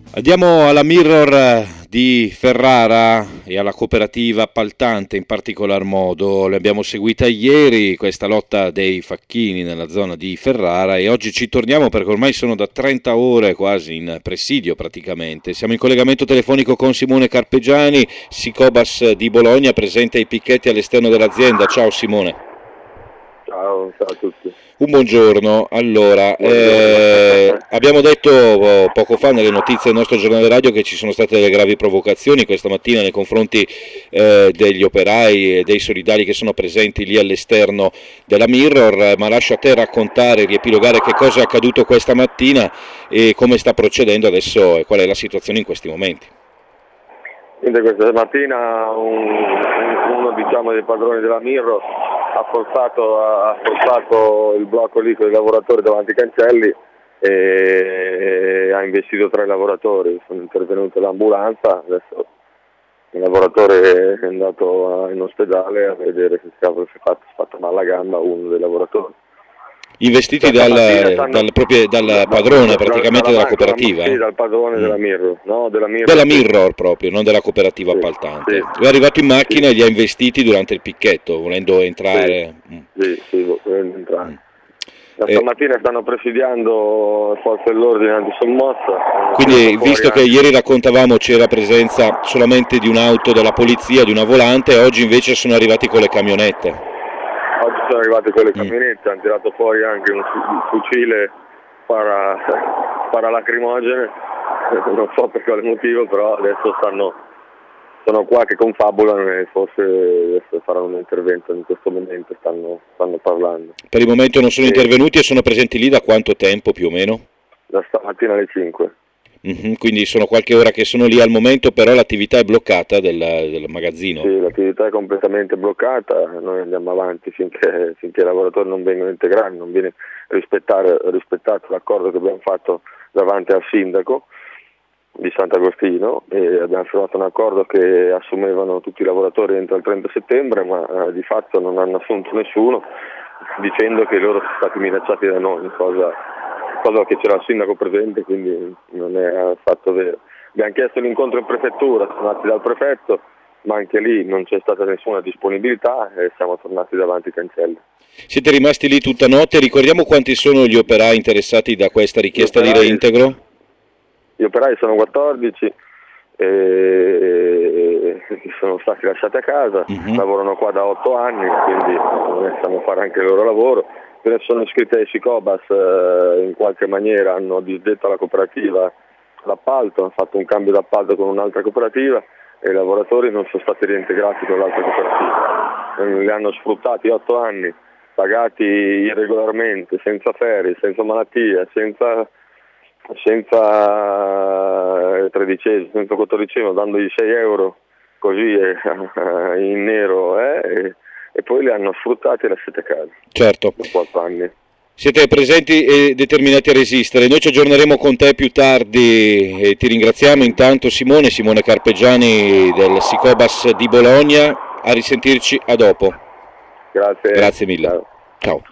Andiamo alla Mirror di Ferrara e alla cooperativa appaltante in particolar modo. Le abbiamo seguita ieri questa lotta dei facchini nella zona di Ferrara e oggi ci torniamo perché ormai sono da 30 ore quasi in presidio praticamente. Siamo in collegamento telefonico con Simone Carpegiani, Sicobas di Bologna, presente ai picchetti all'esterno dell'azienda. Ciao Simone. Ciao a tutti. Un buongiorno. Allora, abbiamo detto poco fa nelle notizie del nostro giornale radio che ci sono state delle gravi provocazioni questa mattina nei confronti degli operai e dei solidari che sono presenti lì all'esterno della Mirror, ma lascio a te raccontare, riepilogare che cosa è accaduto questa mattina e come sta procedendo adesso e qual è la situazione in questi momenti. Quindi questa mattina uno dei padroni della Mirror ha forzato il blocco lì con i lavoratori davanti ai cancelli e ha investito 3 lavoratori. Sono intervenute l'ambulanza, adesso il lavoratore è andato in ospedale a vedere se si è fatto male alla gamba uno dei lavoratori. Investiti dal padrone praticamente della cooperativa? Sì, dal padrone della Mirror. No, della Mirror proprio, non della cooperativa appaltante. Sì. È arrivato in macchina e li ha investiti durante il picchetto, volendo entrare. Sì, volendo entrare. Stamattina stanno presidiando forze dell'ordine antisommossa. Quindi, visto che ieri raccontavamo c'era presenza solamente di un'auto della polizia, di una volante, oggi invece sono arrivati con le camionette. Oggi sono arrivati con le camionette, hanno tirato fuori anche un fucile paralacrimogene, non so per quale motivo, però adesso sono qua che confabulano e forse adesso faranno un intervento in questo momento, stanno parlando. Per il momento non sono intervenuti e sono presenti lì da quanto tempo più o meno? Da stamattina alle 5. Quindi sono qualche ora che sono lì al momento, però l'attività è bloccata del magazzino. Sì, l'attività è completamente bloccata, noi andiamo avanti finché i lavoratori non vengono integrati, non viene rispettato l'accordo che abbiamo fatto davanti al sindaco di Sant'Agostino e abbiamo firmato un accordo che assumevano tutti i lavoratori entro il 30 settembre, ma di fatto non hanno assunto nessuno, dicendo che loro sono stati minacciati da noi, cosa che c'era il sindaco presente, quindi non è affatto vero. Abbiamo chiesto l'incontro in prefettura, siamo andati dal prefetto, ma anche lì non c'è stata nessuna disponibilità e siamo tornati davanti ai cancelli. Siete rimasti lì tutta notte, ricordiamo quanti sono gli operai interessati da questa richiesta di reintegro? Gli operai sono 14 e sono stati lasciati a casa, lavorano qua da 8 anni, quindi sanno fare anche il loro lavoro. Sono iscritti ai Sicobas, in qualche maniera hanno disdetto la cooperativa l'appalto, hanno fatto un cambio d'appalto con un'altra cooperativa e i lavoratori non sono stati reintegrati con l'altra cooperativa. Li hanno sfruttati 8 anni, pagati irregolarmente, senza ferie, senza malattia, senza tredicesimo, senza quattordicesimo, dandogli 6 euro così in nero e poi li hanno sfruttati e lasciati a casa. Certo. Dopo 8 anni. Siete presenti e determinati a resistere. Noi ci aggiorneremo con te più tardi e ti ringraziamo intanto Simone Carpegiani del Sicobas di Bologna. A risentirci a dopo. Grazie. Grazie mille. Ciao.